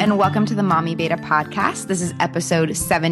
and welcome to the Mommy Beta podcast. This is episode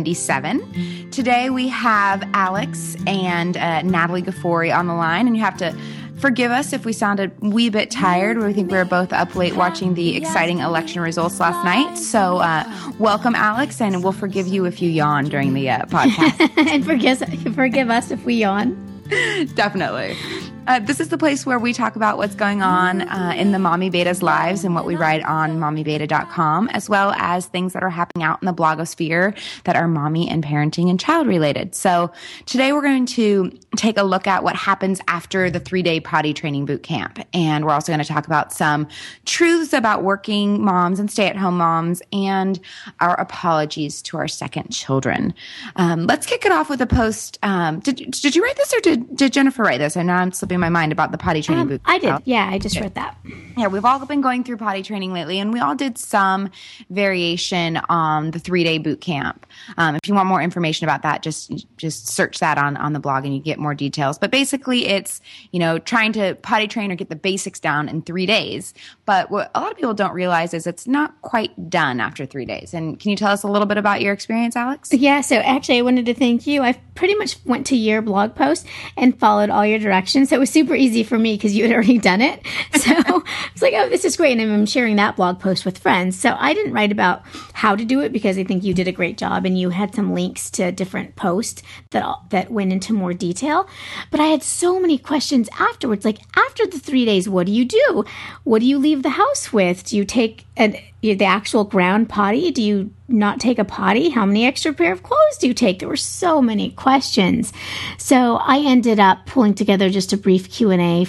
77. Today we have Alex and Natalie Ghaffori on the line, and you have to forgive us if we sounded a wee bit tired. We think we were both up late watching the exciting election results last night. So welcome, Alex, and we'll forgive you if you yawn during the podcast. And forgive us if we yawn. Definitely. This is the place where we talk about what's going on in the Mommy Beta's lives and what we write on mommybeta.com, as well as things that are happening out in the blogosphere that are mommy and parenting and child related. So today we're going to take a look at what happens after the 3-day potty training boot camp. And we're also going to talk about some truths about working moms and stay-at-home moms and our apologies to our second children. Let's kick it off with a post. Did you write this or did Jennifer write this? And now I'm slipping my mind about the potty training boot camp. I did. Yeah, I just read that. Yeah, we've all been going through potty training lately, and we all did some variation on the 3-day boot camp. If you want more information about that, just search that on the blog and you get more details. But basically it's, trying to potty train or get the basics down in 3 days. But what a lot of people don't realize is it's not quite done after 3 days. And can you tell us a little bit about your experience, Alex? Yeah, so actually I wanted to thank you. I pretty much went to your blog post and followed all your directions. So it was super easy for me because you had already done it. So I was like, oh, this is great. And I'm sharing that blog post with friends. So I didn't write about how to do it because I think you did a great job and you had some links to different posts that went into more detail. But I had so many questions afterwards. Like, after the 3 days, what do you do? What do you leave the house with? Do you take the actual ground potty? Do you not take a potty? How many extra pair of clothes do you take? There were so many questions. So I ended up pulling together just a brief Q&A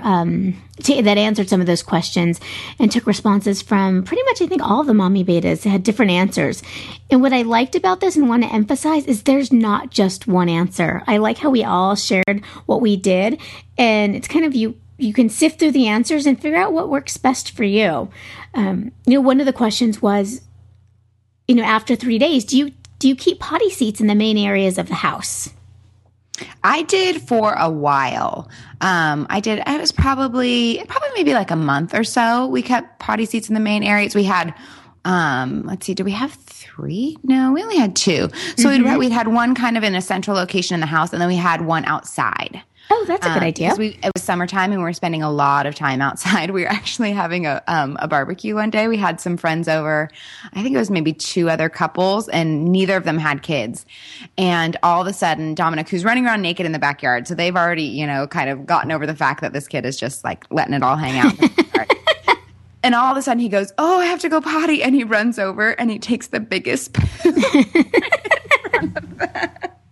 that answered some of those questions and took responses from pretty much, I think, all the Mommy Betas had different answers. And what I liked about this and want to emphasize is there's not just one answer. I like how we all shared what we did, and it's kind of you can sift through the answers and figure out what works best for you. One of the questions was, after 3 days, do you keep potty seats in the main areas of the house? I did for a while. It was probably maybe like a month or so. We kept potty seats in the main areas. We had, let's see, did we have 3? No, we only had 2. So we'd had one kind of in a central location in the house, and then we had one outside. Oh, that's a good idea. It was summertime and we were spending a lot of time outside. We were actually having a barbecue one day. We had some friends over. I think it was maybe 2 other couples, and neither of them had kids. And all of a sudden, Dominic, who's running around naked in the backyard, so they've already, kind of gotten over the fact that this kid is just like letting it all hang out in the backyard. And all of a sudden he goes, oh, I have to go potty. And he runs over and he takes the biggest poo in front of them.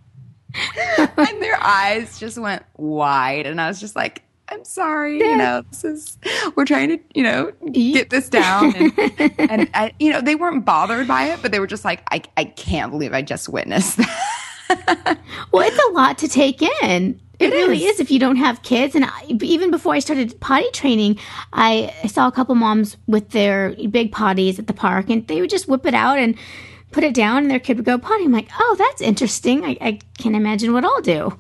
And their eyes just went wide. And I was just like, I'm sorry, we're trying to, get this down. And I, they weren't bothered by it, but they were just like, I can't believe I just witnessed that. Well, it's a lot to take in. It really is if you don't have kids. And even before I started potty training, I saw a couple moms with their big potties at the park, and they would just whip it out and put it down, and their kid would go potty. I'm like, oh, that's interesting. I can't imagine what I'll do.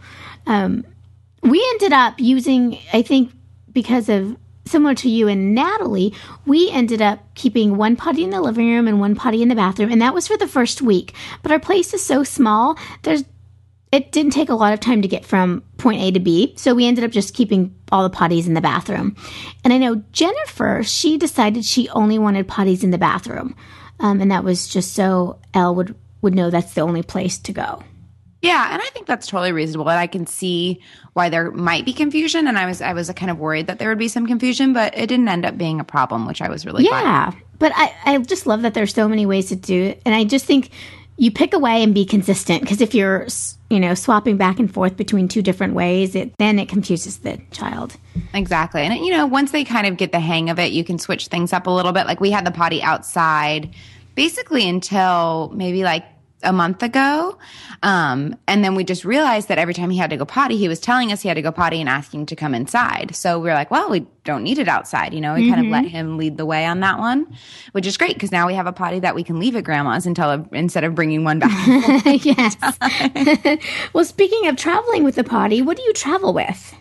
We ended up using, I think, because of similar to you and Natalie, we ended up keeping one potty in the living room and one potty in the bathroom, and that was for the first week. But our place is so small, it didn't take a lot of time to get from point A to B, so we ended up just keeping all the potties in the bathroom. And I know Jennifer, she decided she only wanted potties in the bathroom, and that was just so Elle would know that's the only place to go. Yeah, and I think that's totally reasonable, and I can see why there might be confusion, and I was kind of worried that there would be some confusion, but it didn't end up being a problem, which I was really glad. Yeah, but I just love that there's so many ways to do it, and I just think you pick a way and be consistent, because if you're swapping back and forth between 2 different ways, then it confuses the child. Exactly, and once they kind of get the hang of it, you can switch things up a little bit. Like we had the potty outside basically until maybe like a month ago. And then we just realized that every time he had to go potty, he was telling us he had to go potty and asking to come inside. So we were like, well, we don't need it outside. We kind of let him lead the way on that one, which is great because now we have a potty that we can leave at grandma's instead of bringing one back. Yes. Well, speaking of traveling with the potty, what do you travel with?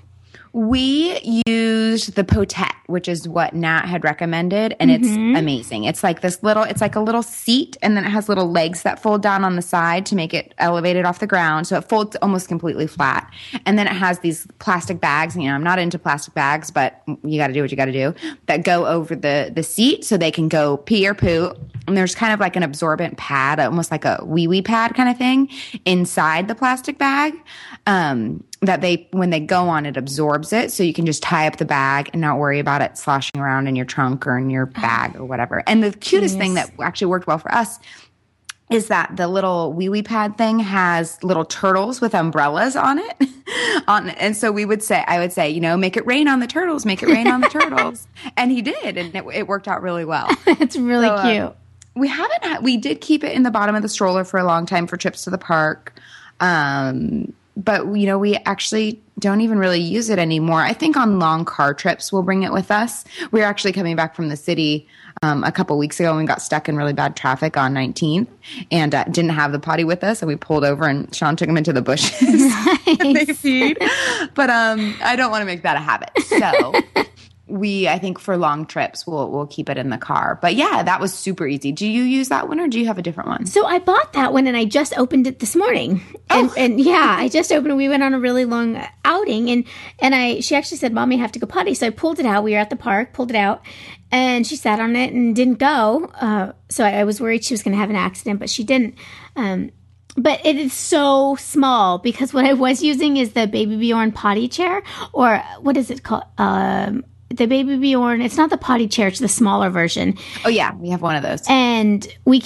We used the Potette, which is what Nat had recommended, and it's amazing. It's like it's like a little seat, and then it has little legs that fold down on the side to make it elevated off the ground, so it folds almost completely flat. And then it has these plastic bags. You know, I'm not into plastic bags, but you got to do what you got to do. That go over the seat, so they can go pee or poo. And there's kind of like an absorbent pad, almost like a wee-wee pad kind of thing, inside the plastic bag. That when they go on, it absorbs it, so you can just tie up the bag and not worry about it sloshing around in your trunk or in your bag or whatever. And the cutest thing that actually worked well for us is that the little wee-wee pad thing has little turtles with umbrellas on it. And so I would say, you know, make it rain on the turtles, make it rain on the turtles. And he did, and it worked out really well. It's really cute. We did keep it in the bottom of the stroller for a long time for trips to the park. But, you know, we actually don't even really use it anymore. I think on long car trips, we'll bring it with us. We were actually coming back from the city a couple weeks ago and we got stuck in really bad traffic on 19th and didn't have the potty with us. And we pulled over and Sean took him into the bushes. Nice. And they peed. But I don't want to make that a habit. So I think for long trips, we'll keep it in the car. But yeah, that was super easy. Do you use that one or do you have a different one? So I bought that one and I just opened it this morning. And yeah, I just opened it. We went on a really long outing and she actually said, Mommy, I have to go potty. So I pulled it out. We were at the park, pulled it out, and she sat on it and didn't go. So I was worried she was going to have an accident, but she didn't. But it is so small because what I was using is the Baby Bjorn potty chair, or what is it called? The Baby Bjorn, it's not the potty chair, it's the smaller version. Oh yeah, we have one of those. And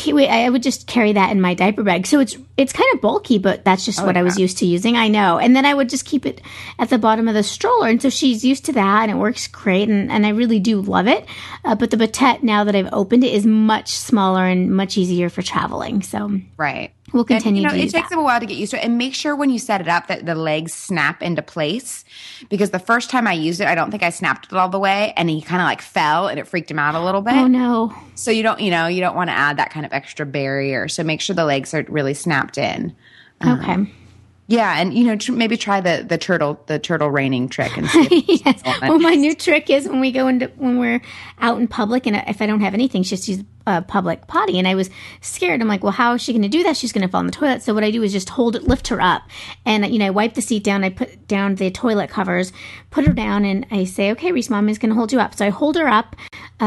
I would just carry that in my diaper bag. So it's kind of bulky, but that's just what I was used to using. I know. And then I would just keep it at the bottom of the stroller. And so she's used to that and it works great. And I really do love it. But the Potette, now that I've opened it, is much smaller and much easier for traveling. So right. We'll continue to use it takes them a while to get used to it. And make sure when you set it up that the legs snap into place. Because the first time I used it, I don't think I snapped it all the way. And he kind of like fell and it freaked him out a little bit. Oh, no. So you don't want to add that kind of extra barrier. So make sure the legs are really snapped in. Okay. Yeah, and maybe try the turtle raining trick and see if yes. Well, my new trick is when we're out in public and if I don't have anything, she just use a public potty. And I was scared. I'm like, well, how is she going to do that? She's going to fall in the toilet. So what I do is just lift her up, and I wipe the seat down. I put down the toilet covers, put her down, and I say, okay, Reese, Mom is going to hold you up. So I hold her up.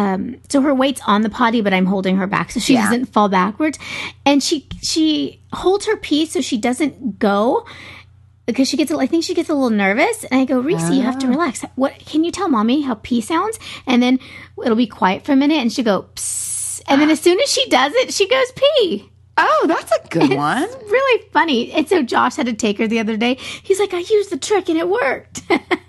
So her weight's on the potty, but I'm holding her back so she doesn't fall backwards. And she holds her pee so she doesn't go because I think she gets a little nervous. And I go, Reese, you have to relax. What can you tell Mommy how pee sounds? And then it'll be quiet for a minute, and she go, psst. And then as soon as she does it, she goes pee. Oh, that's a good one. It's really funny. And so Josh had to take her the other day. He's like, I used the trick and it worked.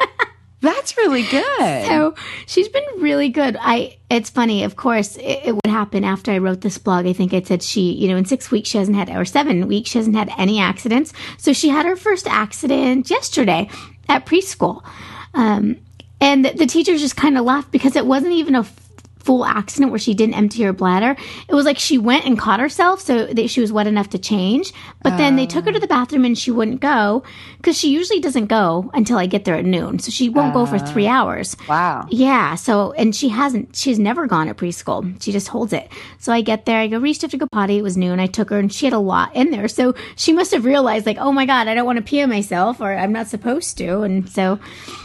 That's really good. So she's been really good. It's funny, of course, it would happen after I wrote this blog. I think it said in 6 weeks she hasn't had, or 7 weeks, she hasn't had any accidents. So she had her first accident yesterday at preschool. And the teachers just kind of laughed because it wasn't even a full accident where she didn't empty her bladder. It was like she went and caught herself so that she was wet enough to change. But then they took her to the bathroom and she wouldn't go because she usually doesn't go until I get there at noon. So she won't go for 3 hours. Wow. Yeah. So, and she's never gone at preschool. She just holds it. So I get there, I go, Reese, you have to go potty. It was noon. I took her and she had a lot in there. So she must have realized like, oh my God, I don't want to pee on myself or I'm not supposed to. And so,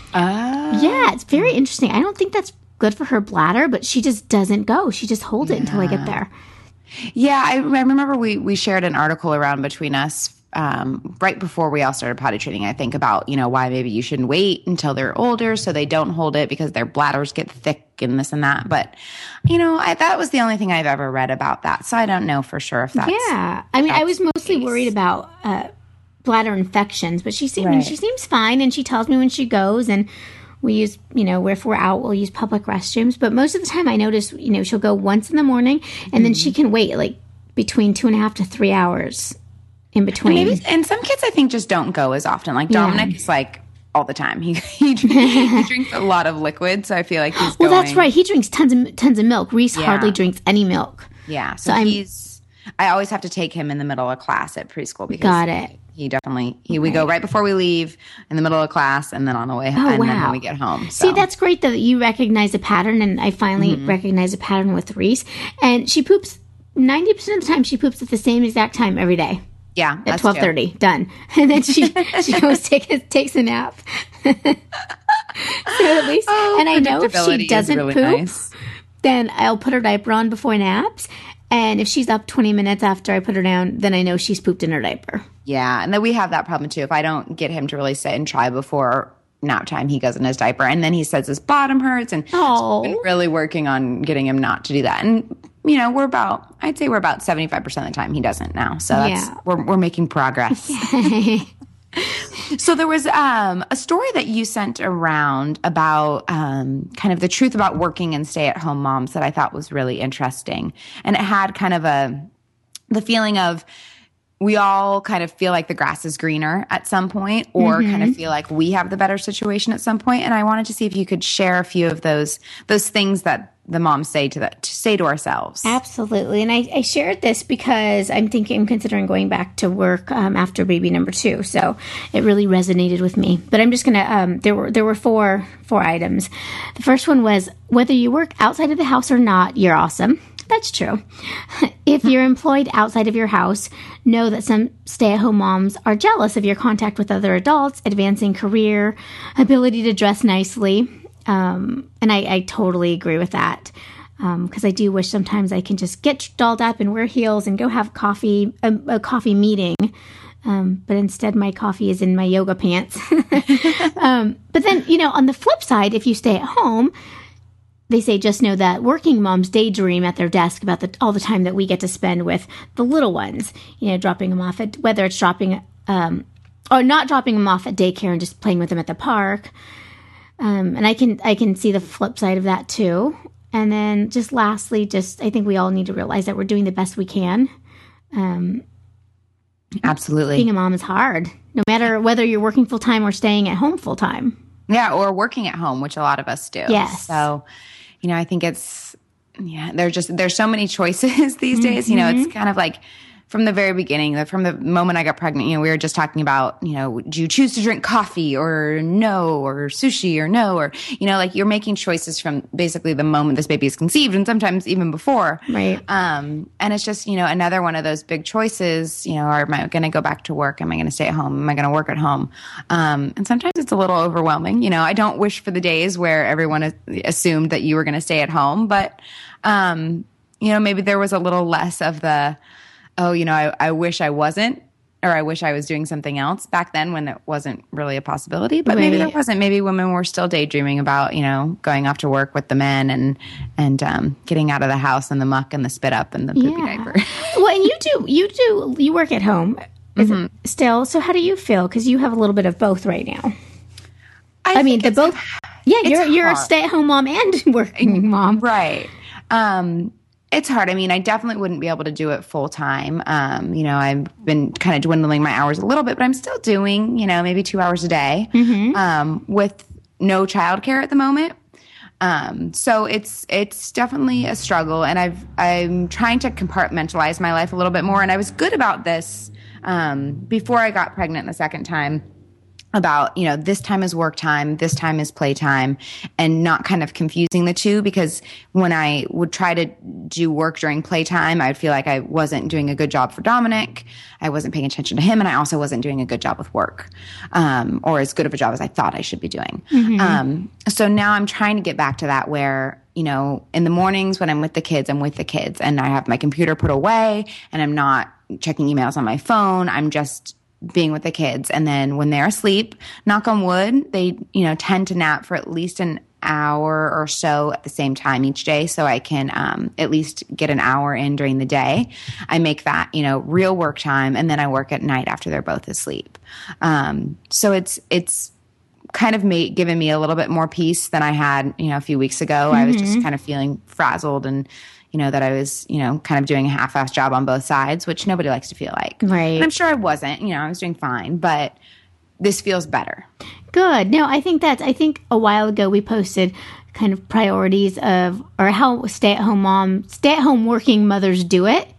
yeah, it's very interesting. I don't think that's good for her bladder, but she just doesn't go. She just holds it until I get there. Yeah, I remember we shared an article around between us right before we all started potty training, I think, about, why maybe you shouldn't wait until they're older so they don't hold it because their bladders get thick and this and that. But, that was the only thing I've ever read about that. So I don't know for sure if that's... Yeah. I mean, I was mostly worried about bladder infections, but she seems fine, and she tells me when she goes, and we use, if we're out, we'll use public restrooms. But most of the time I notice, she'll go once in the morning and then she can wait like between 2.5 to 3 hours in between. And some kids I think just don't go as often. Like Dominic is like all the time. He drinks a lot of liquid. So I feel like he's that's right. He drinks tons of milk. Reese hardly drinks any milk. Yeah. So I always have to take him in the middle of class at preschool because got it. He definitely, we go right before we leave, in the middle of class, and then on the way, and then when we get home. So. See, that's great though that you recognize a pattern, and I finally recognize a pattern with Reese. And she poops 90% of the time. She poops at the same exact time every day. Yeah, at 12:30, done, and then she goes takes a nap. So at least, and I know if she doesn't really poop, nice. Then I'll put her diaper on before naps. And if she's up 20 minutes after I put her down, then I know she's pooped in her diaper. Yeah, and then we have that problem too. If I don't get him to really sit and try before nap time, he goes in his diaper, and then he says his bottom hurts, and so we've been really working on getting him not to do that. And I'd say we're about 75% of the time he doesn't now. So we're making progress. So there was a story that you sent around about kind of the truth about working and stay-at-home moms that I thought was really interesting. And it had kind of the feeling of we all kind of feel like the grass is greener at some point, or kind of feel like we have the better situation at some point. And I wanted to see if you could share a few of those things that the moms say to ourselves. Absolutely. And I shared this because I'm considering going back to work after baby number 2. So it really resonated with me. But I'm just going to, there were four items. The first one was, whether you work outside of the house or not, you're awesome. That's true. If you're employed outside of your house, know that some stay-at-home moms are jealous of your contact with other adults, advancing career, ability to dress nicely. And I totally agree with that. Because I do wish sometimes I can just get dolled up and wear heels and go have a coffee meeting. But instead my coffee is in my yoga pants. But then, on the flip side, if you stay at home, they say just know that working moms daydream at their desk about all the time that we get to spend with the little ones, dropping them off whether it's dropping or not dropping them off at daycare and just playing with them at the park. And I can see the flip side of that too. And then just lastly, I think we all need to realize that we're doing the best we can. Absolutely. Being a mom is hard, no matter whether you're working full time or staying at home full time. Yeah, or working at home, which a lot of us do. Yes. So, I think there's so many choices these days. It's kind of like from the very beginning, from the moment I got pregnant, we were just talking about, do you choose to drink coffee or no, or sushi or no, or, you're making choices from basically the moment this baby is conceived, and sometimes even before. Right. And it's just, another one of those big choices, am I going to go back to work? Am I going to stay at home? Am I going to work at home? And sometimes it's a little overwhelming. I don't wish for the days where everyone assumed that you were going to stay at home, but, maybe there was a little less of the, I wish I wasn't, or I wish I was doing something else back then when it wasn't really a possibility. But maybe there wasn't. Maybe women were still daydreaming about, going off to work with the men and getting out of the house and the muck and the spit up and the poopy diaper. Well, and you work at home still. So how do you feel? Because you have a little bit of both right now. I mean, the both. Yeah, you're a stay-at-home mom and working mom. Right. It's hard. I mean, I definitely wouldn't be able to do it full time. I've been kind of dwindling my hours a little bit, but I'm still doing, maybe 2 hours a day with no childcare at the moment. So it's definitely a struggle, and I'm trying to compartmentalize my life a little bit more. And I was good about this before I got pregnant the second time. About, this time is work time, this time is play time, and not kind of confusing the two, because when I would try to do work during playtime, I would feel like I wasn't doing a good job for Dominic. I wasn't paying attention to him, and I also wasn't doing a good job with work, or as good of a job as I thought I should be doing. So now I'm trying to get back to that where, in the mornings when I'm with the kids, and I have my computer put away, and I'm not checking emails on my phone. I'm just being with the kids. And then when they're asleep, knock on wood, they, tend to nap for at least an hour or so at the same time each day. So I can at least get an hour in during the day. I make that, real work time. And then I work at night after they're both asleep. So it's kind of given me a little bit more peace than I had, a few weeks ago. I was just kind of feeling frazzled and, that I was, kind of doing a half-assed job on both sides, which nobody likes to feel like. Right. And I'm sure I wasn't. I was doing fine, but this feels better. Good. No, I think a while ago we posted kind of priorities of, or how stay-at-home working mothers do it.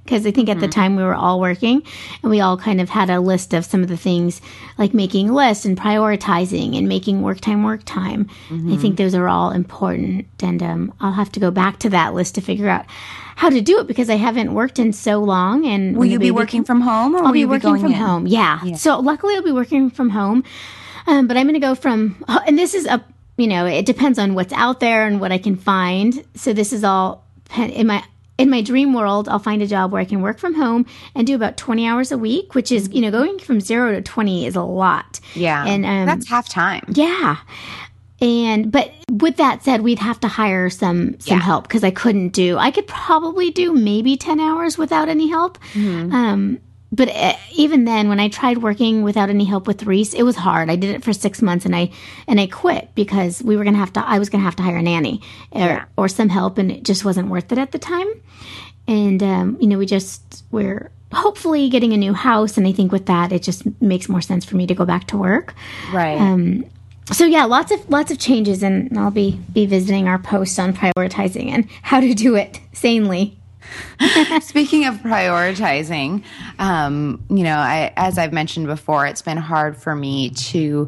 because I think at the time we were all working, and we all kind of had a list of some of the things, like making lists and prioritizing and making work time. I think those are all important, and I'll have to go back to that list to figure out how to do it, because I haven't worked in so long. And will you be working from home, or I'll will you be working from home? Yeah. So luckily I'll be working from home, but I'm going to go from, and this is it depends on what's out there and what I can find. So this is all in my dream world. I'll find a job where I can work from home and do about 20 hours a week, which is, going from 0 to 20 is a lot. Yeah. And that's half time. Yeah. But with that said, we'd have to hire some help, because I could probably do maybe 10 hours without any help. But even then, when I tried working without any help with Reese, it was hard. I did it for 6 months, and I quit, because I was going to have to hire a nanny or some help, and it just wasn't worth it at the time. And we're hopefully getting a new house, and I think with that, it just makes more sense for me to go back to work. Right. So yeah, lots of changes, and I'll be visiting our post on prioritizing and how to do it sanely. Speaking of prioritizing, as I've mentioned before, it's been hard for me to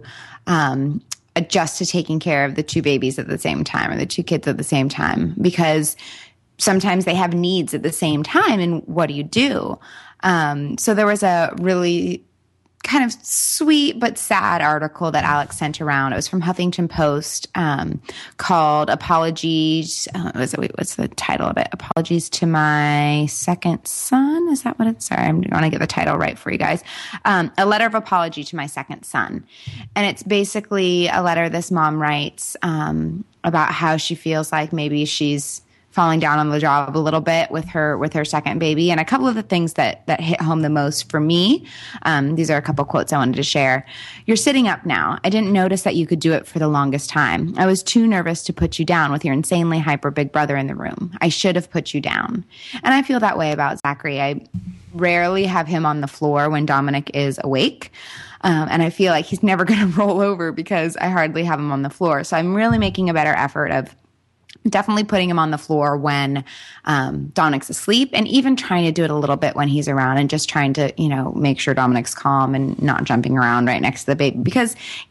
adjust to taking care of the two babies at the same time, or the two kids at the same time, because sometimes they have needs at the same time, and what do you do? So there was a really kind of sweet but sad article that Alex sent around. It was from Huffington Post, called "Apologies." What's the title of it? "Apologies to My Second Son." Is that what it's? Sorry, I'm going to get the title right for you guys. A letter of apology to my second son, and it's basically a letter this mom writes about how she feels like maybe she's falling down on the job a little bit with her second baby. And a couple of the things that hit home the most for me, these are a couple quotes I wanted to share. "You're sitting up now. I didn't notice that you could do it for the longest time. I was too nervous to put you down with your insanely hyper big brother in the room. I should have put you down." And I feel that way about Zachary. I rarely have him on the floor when Dominic is awake. And I feel like he's never going to roll over because I hardly have him on the floor. So I'm really making a better effort of definitely putting him on the floor when Dominic's asleep, and even trying to do it a little bit when he's around, and just trying to, make sure Dominic's calm and not jumping around right next to the baby, because,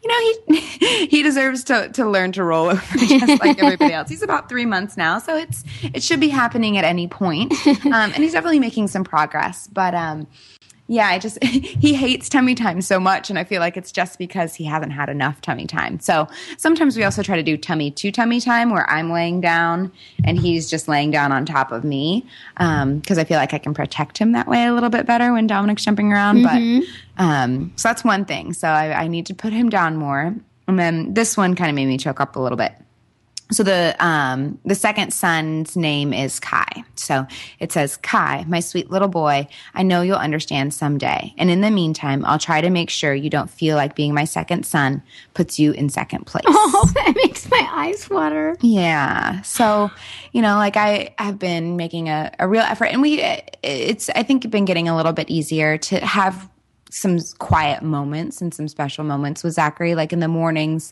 he deserves to learn to roll over just like everybody else. He's about 3 months now, so it should be happening at any point. And he's definitely making some progress, but yeah, he hates tummy time so much, and I feel like it's just because he hasn't had enough tummy time. So sometimes we also try to do tummy to tummy time, where I'm laying down and he's just laying down on top of me, because I feel like I can protect him that way a little bit better when Dominic's jumping around. But so that's one thing. So I need to put him down more. And then this one kind of made me choke up a little bit. So the second son's name is Kai. So it says, "Kai, my sweet little boy, I know you'll understand someday. And in the meantime, I'll try to make sure you don't feel like being my second son puts you in second place." Oh, that makes my eyes water. Yeah. So, I have been making a real effort, and I think been getting a little bit easier to have some quiet moments and some special moments with Zachary. Like in the mornings,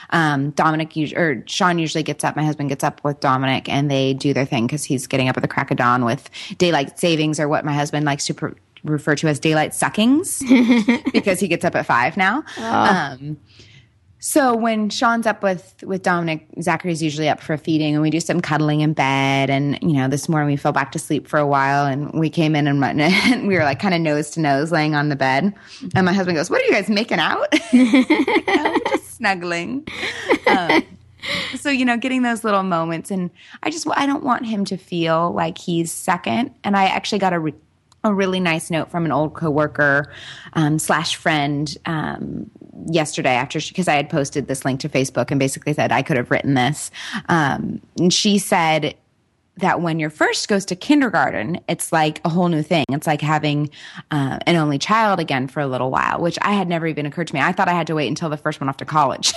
Sean usually gets up. My husband gets up with Dominic, and they do their thing, because he's getting up at the crack of dawn with daylight savings, or what my husband likes to refer to as daylight suckings, because he gets up at 5 now. Oh. So when Sean's up with Dominic, Zachary's usually up for feeding, and we do some cuddling in bed. And, this morning we fell back to sleep for a while, and we came in and we were like kind of nose to nose laying on the bed. And my husband goes, "What are you guys making out?" No, just snuggling. So, getting those little moments. And I don't want him to feel like he's second. And I actually got a really nice note from an old coworker / friend yesterday, because I had posted this link to Facebook and basically said I could have written this. And she said that when your first goes to kindergarten, it's like a whole new thing. It's like having an only child again for a little while, which I had never even occurred to me. I thought I had to wait until the first one off to college.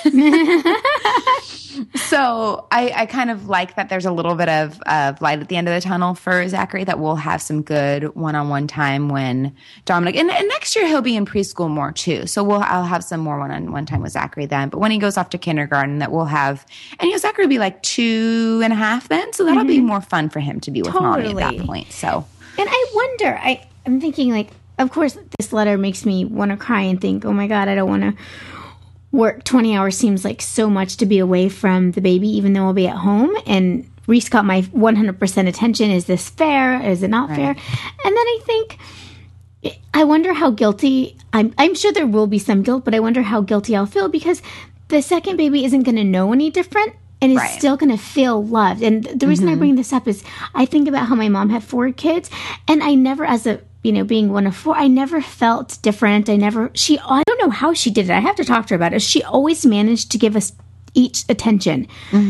So I kind of like that there's a little bit of light at the end of the tunnel for Zachary, that we'll have some good one-on-one time when Dominic, and next year he'll be in preschool more too. So I'll have some more one-on-one time with Zachary then. But when he goes off to kindergarten, that we'll have, and Zachary will be like 2.5 then. So that'll be more fun for him to be with mommy at that point. So. And I wonder, I'm thinking like, of course, this letter makes me want to cry and think, oh my God, I don't want to work 20 hours. Seems like so much to be away from the baby, even though I'll be at home. And Reese got my 100% attention. Is this fair? Is it not fair? And then I think, I wonder how guilty, I'm sure there will be some guilt, but I wonder how guilty I'll feel because the second baby isn't going to know any different and is still going to feel loved. And the reason I bring this up is I think about how my mom had 4 kids, and I never, as a, being one of 4, I never felt different. I don't know how she did it. I have to talk to her about it. She always managed to give us each attention.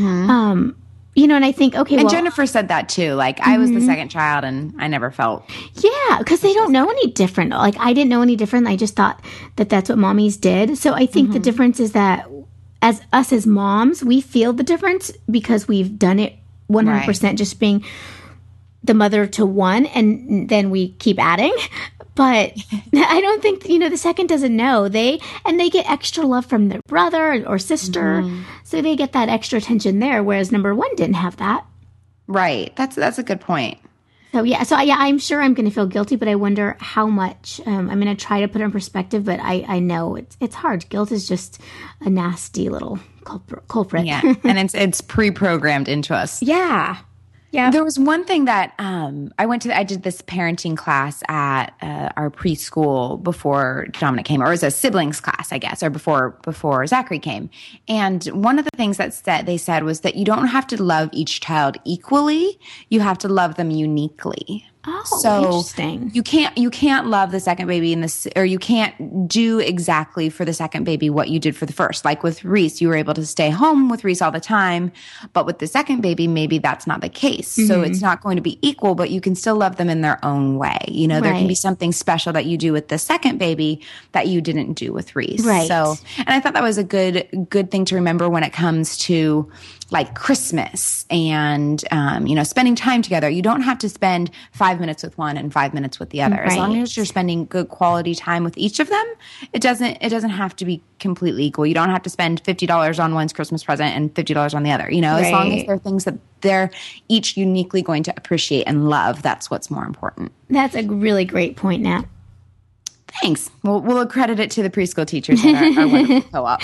And I think, okay, and Jennifer said that too. Like, I was the second child and I never felt. Yeah, because they don't know any different. Like, I didn't know any different. I just thought that that's what mommies did. So I think the difference is that as moms, we feel the difference because we've done it 100%, just being the mother to one, and then we keep adding. But I don't think, the second doesn't know. They get extra love from their brother or sister. So they get that extra attention there, whereas number 1 didn't have that. Right. That's a good point. So I'm sure I'm going to feel guilty, but I wonder how much. I'm going to try to put it in perspective, but I know it's hard. Guilt is just a nasty little culprit. Yeah, and it's pre-programmed into us. Yeah. Yeah. There was one thing that I did this parenting class at our preschool before Dominic came, or it was a siblings class, I guess, or before Zachary came. And one of the things that they said was that you don't have to love each child equally. You have to love them uniquely. Oh, so interesting. You can't love the second baby or you can't do exactly for the second baby what you did for the first. Like with Reese, you were able to stay home with Reese all the time, but with the second baby, maybe that's not the case. So it's not going to be equal, but you can still love them in their own way. There can be something special that you do with the second baby that you didn't do with Reese. Right. So, and I thought that was a good thing to remember when it comes to like Christmas and, spending time together. You don't have to spend 5 minutes with one and 5 minutes with the other. As long as you're spending good quality time with each of them, it doesn't have to be completely equal. You don't have to spend $50 on one's Christmas present and $50 on the other. As long as they're things that they're each uniquely going to appreciate and love, that's what's more important. That's a really great point, Nat. Thanks. We'll accredit it to the preschool teachers at our wonderful co-op.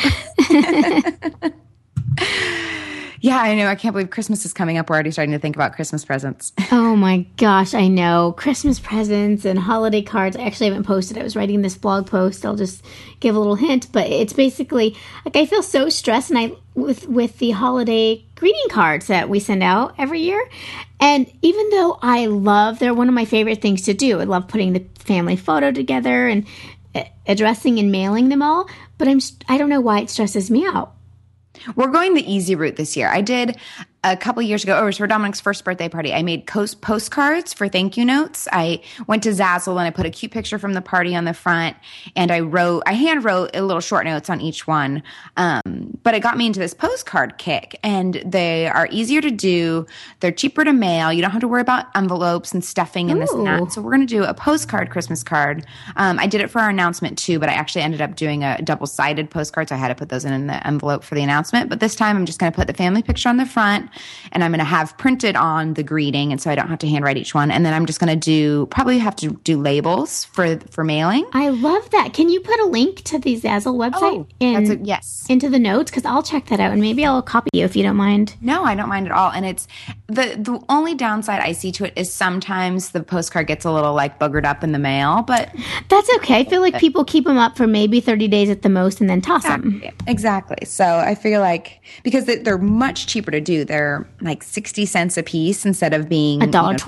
Yeah, I know. I can't believe Christmas is coming up. We're already starting to think about Christmas presents. Oh my gosh, I know. Christmas presents and holiday cards. I actually haven't posted. I was writing this blog post. I'll just give a little hint, but it's basically like I feel so stressed and with the holiday greeting cards that we send out every year. And even though they're one of my favorite things to do. I love putting the family photo together and addressing and mailing them all, but I don't know why it stresses me out. We're going the easy route this year. I did a couple of years ago, it was for Dominic's first birthday party. I made postcards for thank you notes. I went to Zazzle and I put a cute picture from the party on the front, and I hand wrote a little short notes on each one. But it got me into this postcard kick, and they are easier to do. They're cheaper to mail. You don't have to worry about envelopes and stuffing and this and that. So we're going to do a postcard Christmas card. I did it for our announcement too, but I actually ended up doing a double-sided postcard, so I had to put those in the envelope for the announcement. But this time I'm just going to put the family picture on the front, and I'm going to have printed on the greeting, and so I don't have to handwrite each one. And then I'm just going to probably have to do labels for mailing. I love that. Can you put a link to the Zazzle website yes, into the notes? Because I'll check that out, and maybe I'll copy you if you don't mind. No, I don't mind at all. And it's the only downside I see to it is sometimes the postcard gets a little like buggered up in the mail, but that's okay. I feel like people keep them up for maybe 30 days at the most and then toss them. Exactly. So I feel like because they're much cheaper to do, they're like 60 cents a piece instead of being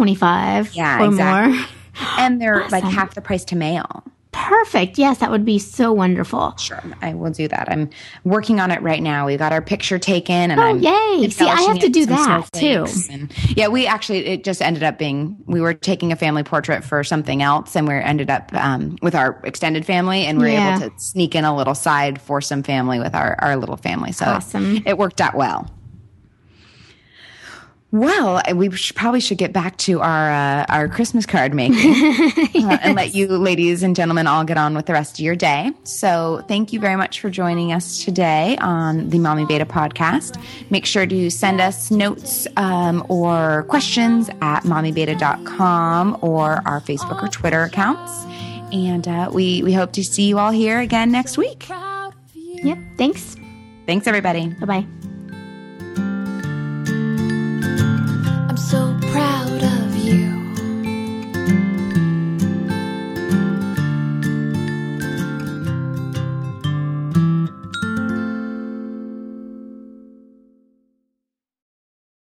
$1.25 or more. And they're like half the price to mail. Perfect. Yes, that would be so wonderful. Sure, I will do that. I'm working on it right now. We got our picture taken, and yay! See, I have to do that too. And it just ended up being we were taking a family portrait for something else, and we ended up with our extended family, and we were able to sneak in a little side for some family with our little family. So awesome. It worked out well. Well, we probably should get back to our Christmas card making and let you ladies and gentlemen all get on with the rest of your day. So thank you very much for joining us today on the Mommy Beta podcast. Make sure to send us notes or questions at mommybeta.com or our Facebook or Twitter accounts. And we hope to see you all here again next week. Yep. Thanks. Thanks, everybody. Bye-bye.